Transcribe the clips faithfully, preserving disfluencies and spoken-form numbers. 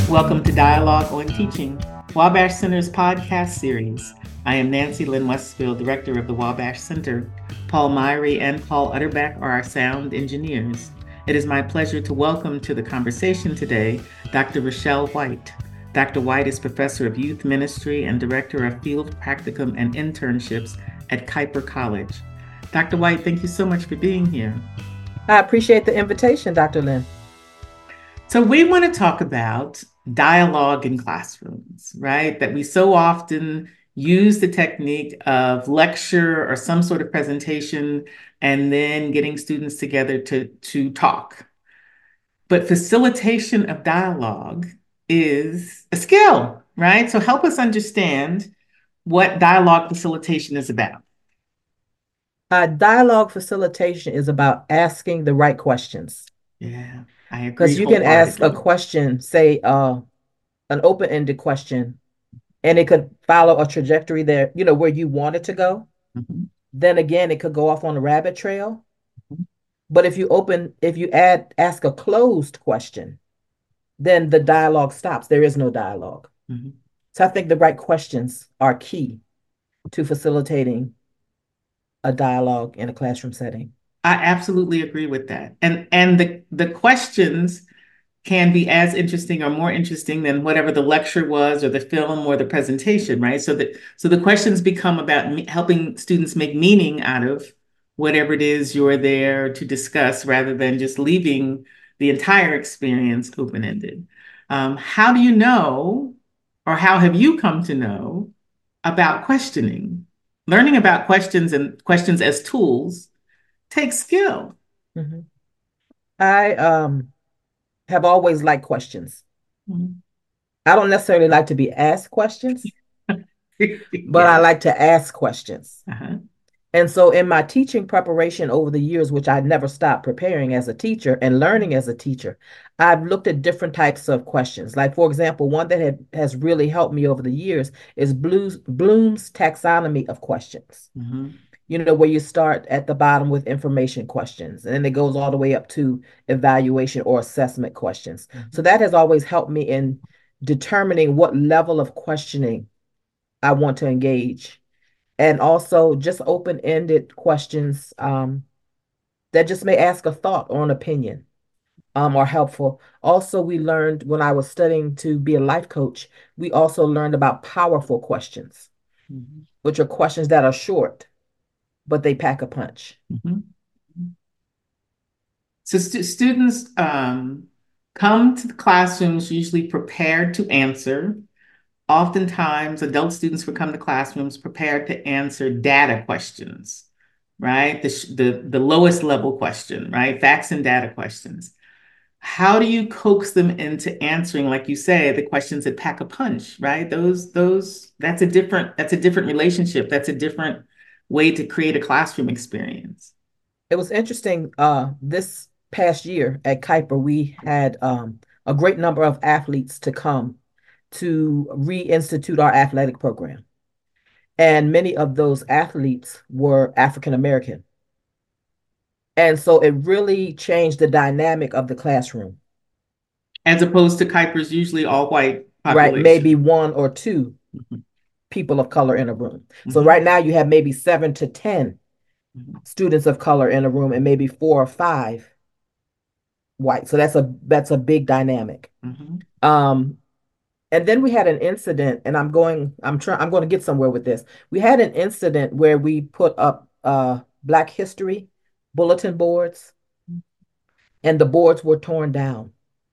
Welcome to Dialogue on Teaching, Wabash Center's podcast series. I am Nancy Lynn Westfield, Director of the Wabash Center. Paul Myrie and Paul Utterback are our sound engineers. It is my pleasure to welcome to the conversation today Doctor Rochelle White. Doctor White is Professor of Youth Ministry and Director of Field Practicum and Internships at Kuyper College. Doctor White, thank you so much for being here. I appreciate the invitation, Doctor Lynn. So we want to talk about dialogue in classrooms, right? That we so often use the technique of lecture or some sort of presentation and then getting students together to, to talk. But facilitation of dialogue is a skill, right? So help us understand what dialogue facilitation is about. Uh, dialogue facilitation is about asking the right questions. Yeah, I agree. Because you can ask a question, say uh, an open-ended question, and it could follow a trajectory there, you know, where you want it to go. Mm-hmm. Then again, it could go off on a rabbit trail. Mm-hmm. But if you open, if you add, ask a closed question, then the dialogue stops. There is no dialogue. Mm-hmm. So I think the right questions are key to facilitating a dialogue in a classroom setting. I absolutely agree with that. And and the, the questions can be as interesting or more interesting than whatever the lecture was or the film or the presentation, right? So that so the questions become about me, helping students make meaning out of whatever it is you're there to discuss rather than just leaving the entire experience open-ended. Um, how do you know, or how have you come to know about questioning? Learning about questions and questions as tools takes skill. Mm-hmm. I um have always liked questions. Mm-hmm. I don't necessarily like to be asked questions, but yes. I like to ask questions. Uh-huh. And so in my teaching preparation over the years, which I never stopped preparing as a teacher and learning as a teacher, I've looked at different types of questions. Like, for example, one that had, has really helped me over the years is Blue's, Bloom's taxonomy of questions. Mm-hmm. You know, where you start at the bottom with information questions, and then it goes all the way up to evaluation or assessment questions. Mm-hmm. So that has always helped me in determining what level of questioning I want to engage. And also just open-ended questions um, that just may ask a thought or an opinion um, are helpful. Also, we learned when I was studying to be a life coach, we also learned about powerful questions, mm-hmm. which are questions that are short, but they pack a punch. Mm-hmm. So st- students um, come to the classrooms usually prepared to answer. Oftentimes, adult students will come to classrooms prepared to answer data questions, right? The, the, the lowest level question, right? Facts and data questions. How do you coax them into answering, like you say, the questions that pack a punch, right? Those, those, that's a different, that's a different relationship. That's a different way to create a classroom experience. It was interesting. Uh, this past year at Kuyper, we had um, a great number of athletes to come to reinstitute our athletic program. And many of those athletes were African American. And so it really changed the dynamic of the classroom. As opposed to Kuyper's usually all white population. Right, maybe one or two mm-hmm. people of color in a room. Mm-hmm. So right now you have maybe seven to ten mm-hmm. students of color in a room and maybe four or five white. So that's a that's a big dynamic. Mm-hmm. Um, and then we had an incident, and I'm going, I'm trying, I'm going to get somewhere with this. We had an incident where we put up uh, Black History bulletin boards, and the boards were torn down.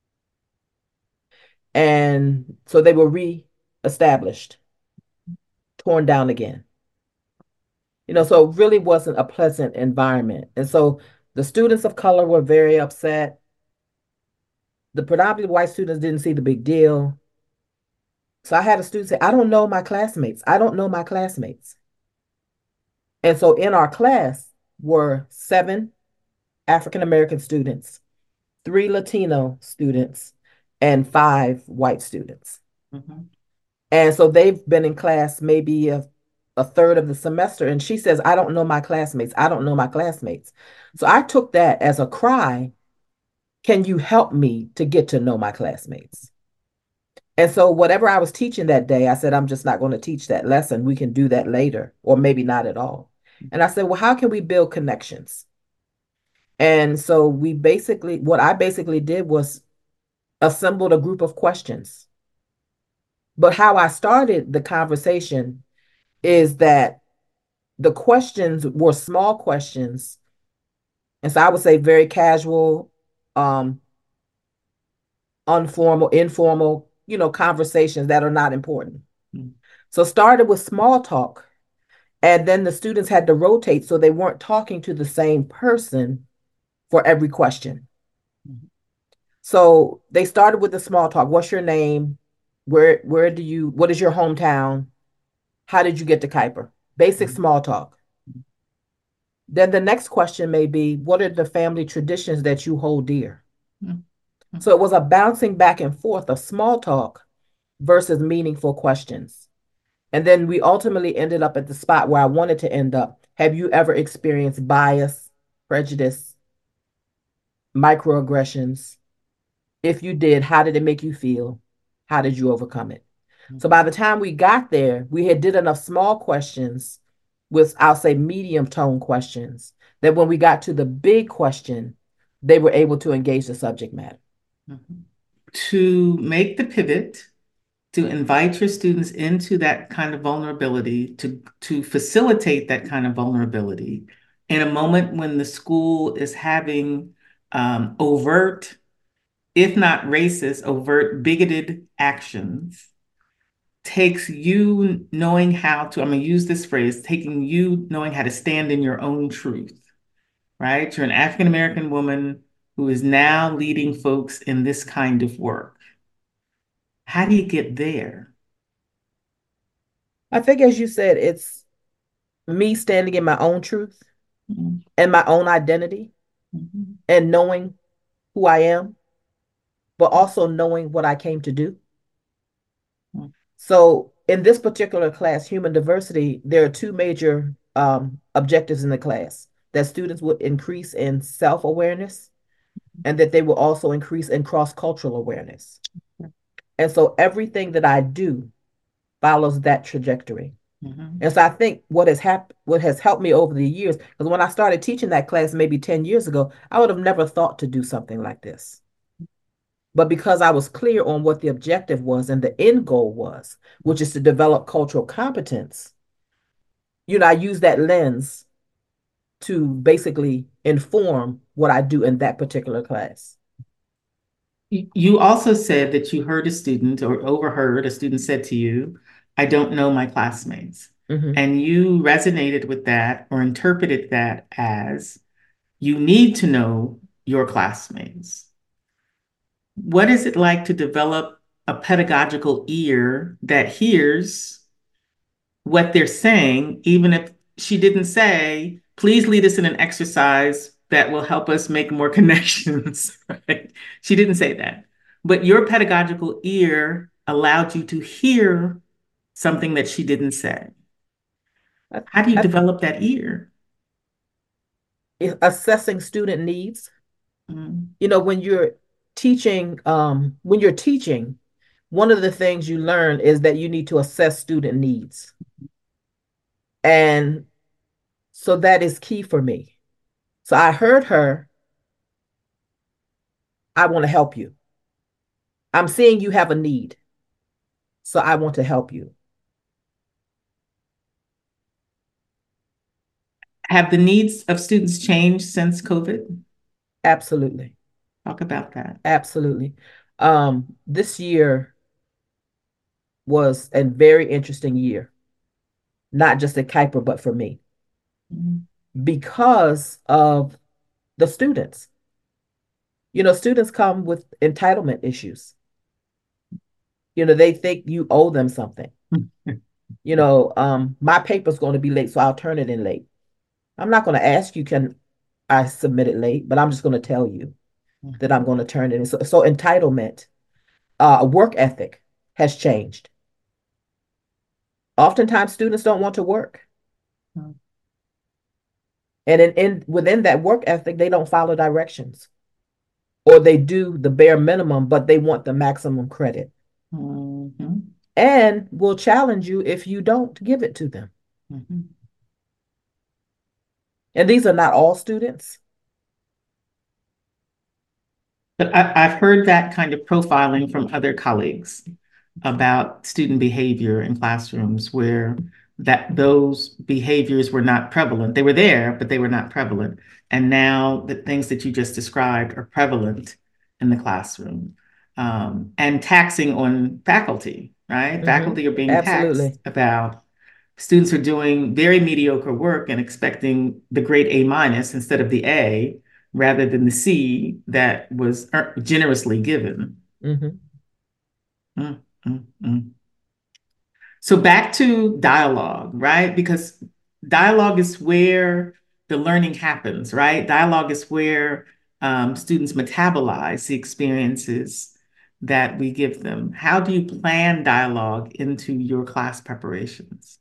And so they were re-established, torn down again. You know, so it really wasn't a pleasant environment. And so the students of color were very upset. The predominantly white students didn't see the big deal. So I had a student say, I don't know my classmates. I don't know my classmates. And so in our class were seven African-American students, three Latino students, and five white students. Mm-hmm. And so they've been in class maybe a, a third of the semester. And she says, I don't know my classmates. I don't know my classmates. So I took that as a cry. Can you help me to get to know my classmates? And so whatever I was teaching that day, I said, I'm just not going to teach that lesson. We can do that later, or maybe not at all. And I said, well, how can we build connections? And so we basically, what I basically did was assembled a group of questions. But how I started the conversation is that the questions were small questions. And so I would say very casual, um, informal, informal, you know, conversations that are not important. Mm-hmm. So started with small talk, and then the students had to rotate so they weren't talking to the same person for every question. Mm-hmm. So they started with the small talk. What's your name? Where where do you, what is your hometown? How did you get to Kuiper? Basic mm-hmm. small talk. Then the next question may be, what are the family traditions that you hold dear? Mm-hmm. So it was a bouncing back and forth of small talk versus meaningful questions. And then we ultimately ended up at the spot where I wanted to end up. Have you ever experienced bias, prejudice, microaggressions? If you did, how did it make you feel? How did you overcome it? Mm-hmm. So by the time we got there, we had did enough small questions with, I'll say, medium tone questions, that when we got to the big question, they were able to engage the subject matter. Mm-hmm. To make the pivot, to invite your students into that kind of vulnerability, to, to facilitate that kind of vulnerability in a moment when the school is having um, overt, if not racist, overt bigoted actions, takes you knowing how to, I'm going to use this phrase, taking you knowing how to stand in your own truth, right? You're an African-American woman who is now leading folks in this kind of work. How do you get there? I think, as you said, it's me standing in my own truth mm-hmm. and my own identity mm-hmm. and knowing who I am, but also knowing what I came to do. Mm-hmm. So in this particular class, human diversity, there are two major um, objectives in the class: that students would increase in self-awareness and that they will also increase in cross-cultural awareness. Mm-hmm. And so everything that I do follows that trajectory. Mm-hmm. And so I think what has happened, what has helped me over the years, because when I started teaching that class maybe ten years ago, I would have never thought to do something like this. But because I was clear on what the objective was and the end goal was, which is to develop cultural competence, you know, I use that lens to basically inform what I do in that particular class. You also said that you heard a student or overheard a student said to you, I don't know my classmates. Mm-hmm. And you resonated with that or interpreted that as you need to know your classmates. What is it like to develop a pedagogical ear that hears what they're saying, even if she didn't say, please lead us in an exercise that will help us make more connections, right? She didn't say that. But your pedagogical ear allowed you to hear something that she didn't say. How do you I, develop that ear? Assessing student needs. Mm-hmm. You know, when you're teaching, um, when you're teaching, one of the things you learn is that you need to assess student needs. And so that is key for me. So I heard her, I want to help you. I'm seeing you have a need, so I want to help you. Have the needs of students changed since COVID? Absolutely. Talk about that. Absolutely. Um, this year was a very interesting year, not just at Kuiper, but for me, mm-hmm. because of the students. You know, students come with entitlement issues. You know, they think you owe them something. You know, um, my paper's going to be late, so I'll turn it in late. I'm not going to ask you, can I submit it late, but I'm just going to tell you mm-hmm. that I'm going to turn it in. So, so entitlement, uh, work ethic has changed. Oftentimes, students don't want to work. Mm-hmm. And in, in within that work ethic, they don't follow directions. Or they do the bare minimum, but they want the maximum credit. Mm-hmm. and will challenge you if you don't give it to them. Mm-hmm. And these are not all students. But I, I've heard that kind of profiling from other colleagues about student behavior in classrooms where that those behaviors were not prevalent. They were there, but they were not prevalent. And now the things that you just described are prevalent in the classroom, um, and taxing on faculty, right? Mm-hmm. Faculty are being taxed Absolutely. about students are doing very mediocre work and expecting the grade A minus instead of the A rather than the C that was generously given. Mm-hmm. Mm, mm, mm. So back to dialogue, right? Because dialogue is where the learning happens, right? Dialogue is where um, students metabolize the experiences that we give them. How do you plan dialogue into your class preparations?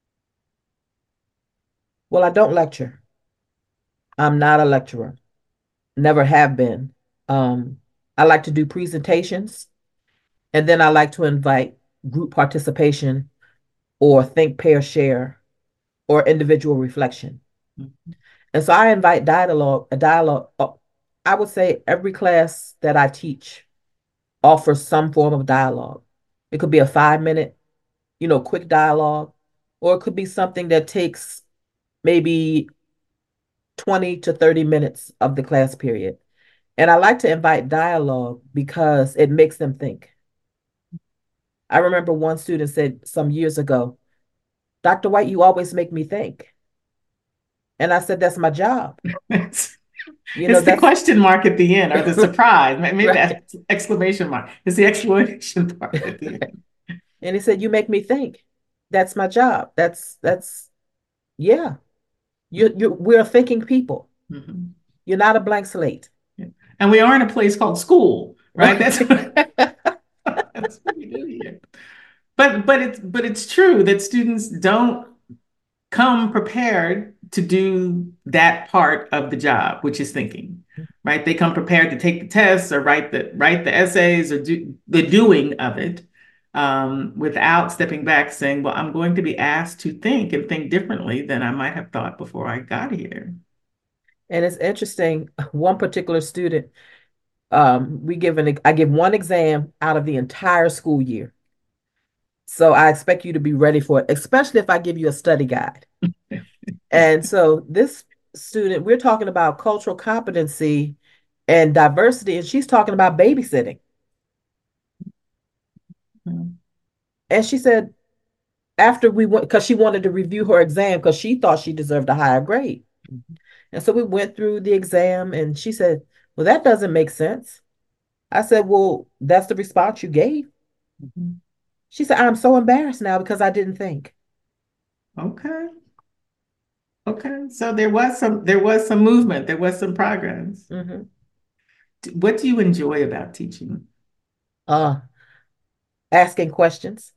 Well, I don't lecture. I'm not a lecturer. Never have been. Um, I like to do presentations, and then I like to invite group participation or think, pair, share, or individual reflection. Mm-hmm. And so I invite dialogue, a dialogue. uh, I would say every class that I teach offers some form of dialogue. It could be a five minute, you know, quick dialogue, or it could be something that takes maybe twenty to thirty minutes of the class period. And I like to invite dialogue because it makes them think. I remember one student said some years ago, doctor White, you always make me think. And I said, that's my job. It's, You know, it's the that's question mark at the end or the surprise. Maybe right. that's exclamation mark. It's the exclamation mark at the end. And he said, you make me think. That's my job. That's that's yeah. You you we're thinking people. Mm-hmm. You're not a blank slate. Yeah. And we are in a place called school, right? That's Right. what, that's what we do here. But but it's but it's true that students don't come prepared to do that part of the job, which is thinking, right? They come prepared to take the tests or write the write the essays or do the doing of it, um, without stepping back, saying, "Well, I'm going to be asked to think and think differently than I might have thought before I got here." And it's interesting. One particular student, um, we give an I give one exam out of the entire school year. So I expect you to be ready for it, especially if I give you a study guide. And so this student, we're talking about cultural competency and diversity, and she's talking about babysitting. Mm-hmm. And she said, after we went, because she wanted to review her exam because she thought she deserved a higher grade. And so we went through the exam, and she said, well, that doesn't make sense. I said, well, that's the response you gave. Mm-hmm. She said, I'm so embarrassed now because I didn't think. Okay. Okay. So there was some there was some movement, there was some progress. Mm-hmm. What do you enjoy about teaching? Uh, asking questions.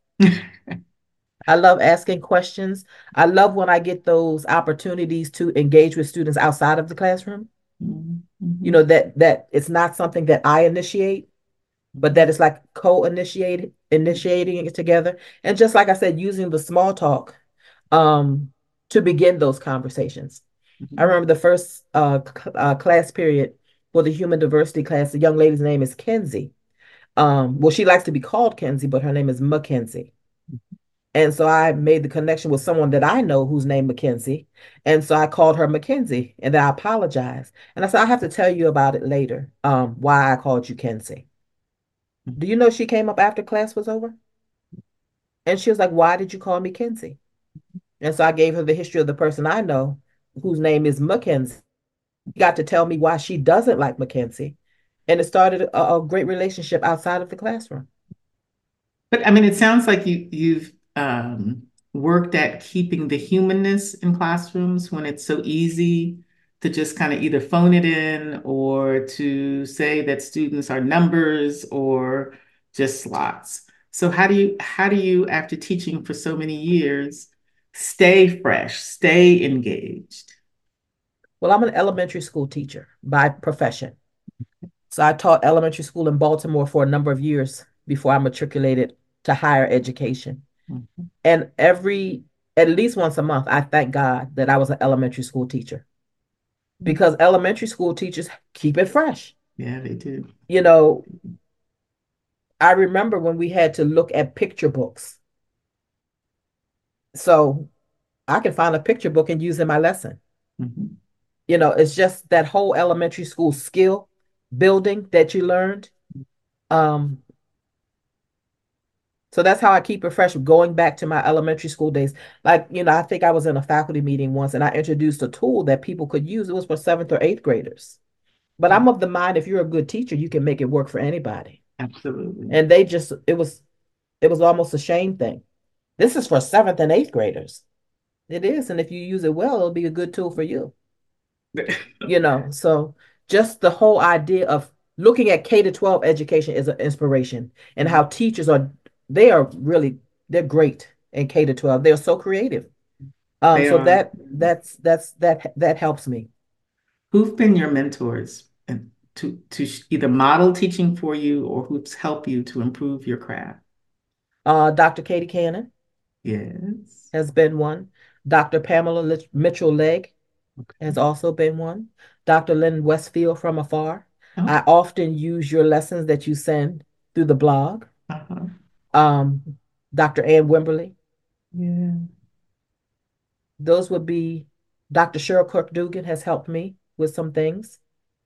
I love asking questions. I love when I get those opportunities to engage with students outside of the classroom. You Mm-hmm. know, that that it's not something that I initiate, but that it's like co-initiated, initiating it together. And just like I said, using the small talk um to begin those conversations. I Mm-hmm. remember the first uh, c- uh class period for the human diversity class. The young lady's name is Kenzie. Um, well, she likes to be called Kenzie, but her name is Mackenzie. And so I made the connection with someone that I know who's named Mackenzie. And so I called her Mackenzie and then I apologized. And I said, I have to tell you about it later, um, why I called you Kenzie. Do you know she came up after class was over? And she was like, why did you call me Kenzie? And so I gave her the history of the person I know whose name is Mackenzie. She got to tell me why she doesn't like Mackenzie. And it started a, a great relationship outside of the classroom. But I mean, it sounds like you you've um, worked at keeping the humanness in classrooms when it's so easy to just kind of either phone it in or to say that students are numbers or just slots. So how do you how do you, after teaching for so many years, stay fresh, stay engaged? Well, I'm an elementary school teacher by profession. So I taught elementary school in Baltimore for a number of years. before I matriculated to higher education. Mhm. And every, at least once a month, I thank God that I was an elementary school teacher because elementary school teachers keep it fresh. Yeah, they do. You know, I remember when we had to look at picture books. So I can find a picture book and use in my lesson. Mhm. You know, it's just that whole elementary school skill building that you learned. Um, so that's how I keep it fresh, going back to my elementary school days. Like, you know, I think I was in a faculty meeting once and I introduced a tool that people could use. It was for seventh or eighth graders. But I'm of the mind if you're a good teacher, you can make it work for anybody. Absolutely. And they just, it was, it was almost a shame thing. This is for seventh and eighth graders. It is. And if you use it well, it'll be a good tool for you. You know, so just the whole idea of looking at K to twelve education is an inspiration and how teachers are, they are really, they're great in K to twelve. They're so creative. Um, They so are. that that's that's that that helps me. Who've been your mentors and to to either model teaching for you or who's helped you to improve your craft? Uh, Doctor Katie Cannon Yes. has been one. Doctor Pamela Mitchell Legg has Okay. also been one. Doctor Lynn Westfield from afar. Oh, I often use your lessons that you send through the blog. uh-huh. Um, Doctor Ann Wimberly. Yeah. Those would be Doctor Cheryl Kirk Dugan has helped me with some things.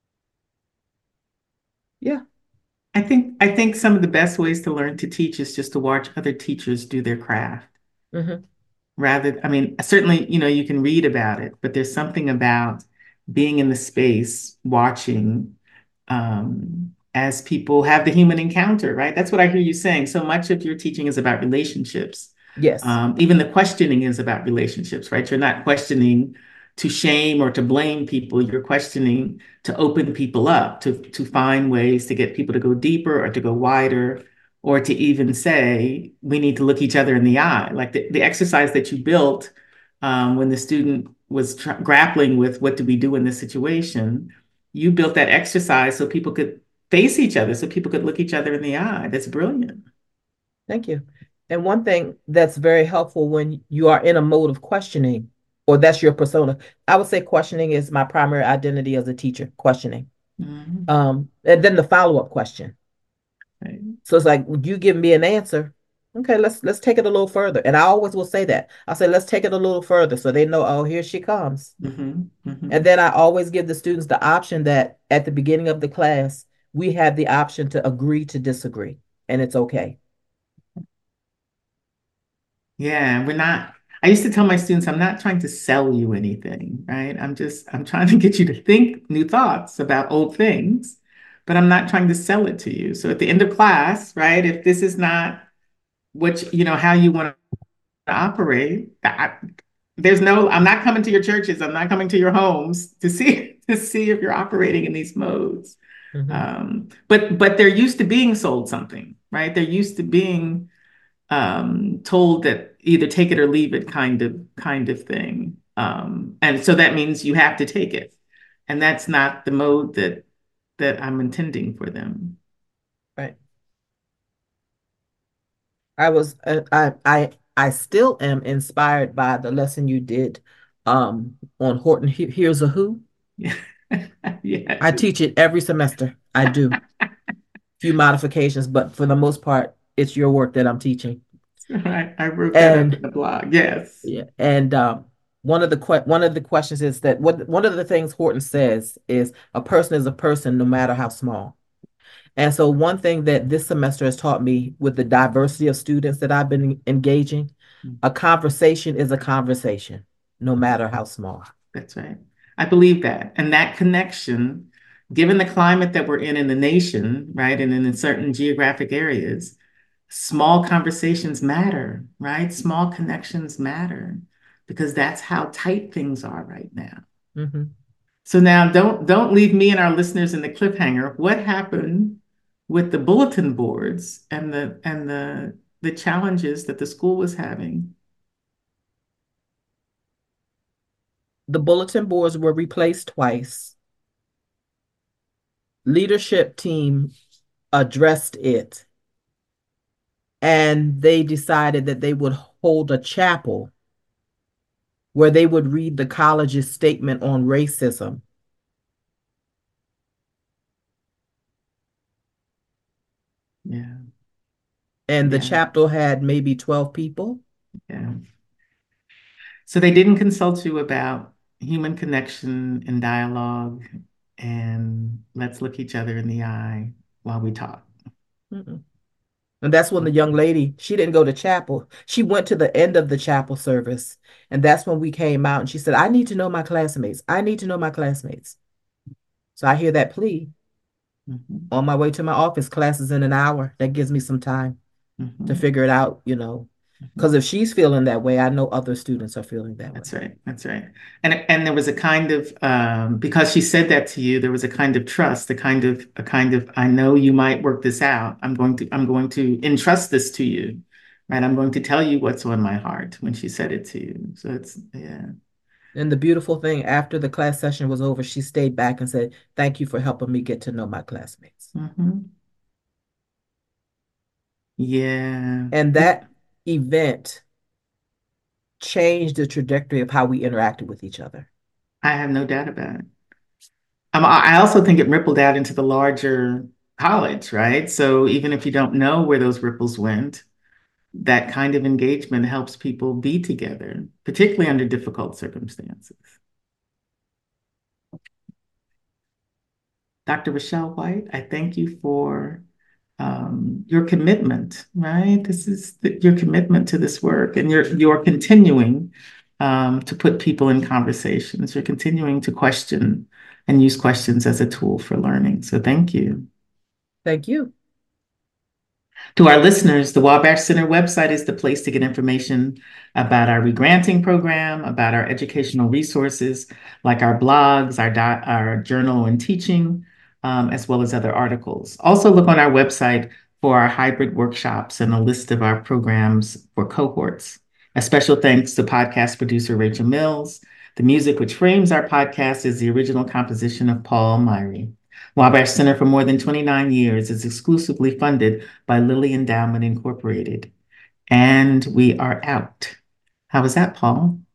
Yeah. I think I think some of the best ways to learn to teach is just to watch other teachers do their craft. Mm-hmm. Rather, I mean, certainly, you know, you can read about it, but there's something about being in the space, watching, um, as people have the human encounter, right? That's what I hear you saying. So much of your teaching is about relationships. Yes. Um, even the questioning is about relationships, right? You're not questioning to shame or to blame people. You're questioning to open people up, to to find ways to get people to go deeper or to go wider, or to even say we need to look each other in the eye. Like the, the exercise that you built um, when the student was tr- grappling with what do we do in this situation, you built that exercise so people could face each other, so people could look each other in the eye. That's brilliant. Thank you. And one thing that's very helpful when you are in a mode of questioning, or that's your persona, I would say questioning is my primary identity as a teacher, questioning. Mhm. Um, and then the follow-up question. Right. So it's like you give me an answer. Okay, let's let's take it a little further. And I always will say that. I say, let's take it a little further so they know, oh, here she comes. Mhm. And Mhm. then I always give the students the option that at the beginning of the class, we have the option to agree to disagree, and it's okay. Yeah, we're not. I used to tell my students, I'm not trying to sell you anything, right? I'm just, I'm trying to get you to think new thoughts about old things, but I'm not trying to sell it to you. So at the end of class, right, if this is not what, you know, how you want to operate, I, there's no, I'm not coming to your churches, I'm not coming to your homes to see to see if you're operating in these modes. Mhm. Um, but but they're used to being sold something, right? They're used to being um, told that either take it or leave it kind of kind of thing. Um, and so that means you have to take it. And that's not the mode that that I'm intending for them. Right. I was uh, I I I still am inspired by the lesson you did um on Horton He- Here's a Who. Yeah. I Yes. teach it every semester. I do. Few modifications, but for the most part, it's your work that I'm teaching. I, I wrote that up in And the blog. Yes. yeah, and um, one of the que- one of the questions is that what one of the things Horton says is a person is a person no matter how small. And so one thing that this semester has taught me with the diversity of students that I've been engaging, a conversation is a conversation, no matter how small. That's right. I believe that. And that connection, given the climate that we're in in the nation, right, and in certain geographic areas, small conversations matter, right? Small connections matter because that's how tight things are right now. Mm-hmm. So now don't don't leave me and our listeners in the cliffhanger. What happened with the bulletin boards and the and the the challenges that the school was having? The bulletin boards were replaced twice. Leadership team addressed it And they decided that they would hold a chapel where they would read the college's statement on racism. Yeah. And the Yeah. chapel had maybe twelve people. Yeah. So they didn't consult you about human connection and dialogue and let's look each other in the eye while we talk. Mm-mm. And that's when the young lady, she didn't go to chapel. She went to the end of the chapel service. And that's when we came out and she said, I need to know my classmates. I need to know my classmates. So I hear that plea. Mm-hmm. On my way to my office, class is in an hour. That gives me some time mm-hmm. to figure it out, you know. Because if she's feeling that way, I know other students are feeling that That's way. right. That's right. And and there was a kind of um, because she said that to you, there was a kind of trust, a kind of a kind of I know you might work this out. I'm going to I'm going to entrust this to you, right? I'm going to tell you what's on my heart when she said it to you. So it's yeah. And the beautiful thing, after the class session was over, she stayed back and said, "Thank you for helping me get to know my classmates." Mm-hmm. Yeah. And that event changed the trajectory of how we interacted with each other. I have no doubt about it. Um, I also think it rippled out into the larger college, right? So even if you don't know where those ripples went, that kind of engagement helps people be together, particularly under difficult circumstances. Doctor Rochelle White, I thank you for um, your commitment, right? This is the, your commitment to this work, and you're you're continuing um, to put people in conversations. You're continuing to question and use questions as a tool for learning. So thank you. Thank you. To our listeners, the Wabash Center website is the place to get information about our regranting program, about our educational resources, like our blogs, our, our journal and teaching, um, as well as other articles. Also look on our website for our hybrid workshops and a list of our programs for cohorts. A special thanks to podcast producer Rachel Mills. The music which frames our podcast is the original composition of Paul Myrie. Wabash Center for more than twenty-nine years is exclusively funded by Lilly Endowment Incorporated. And we are out. How was that, Paul?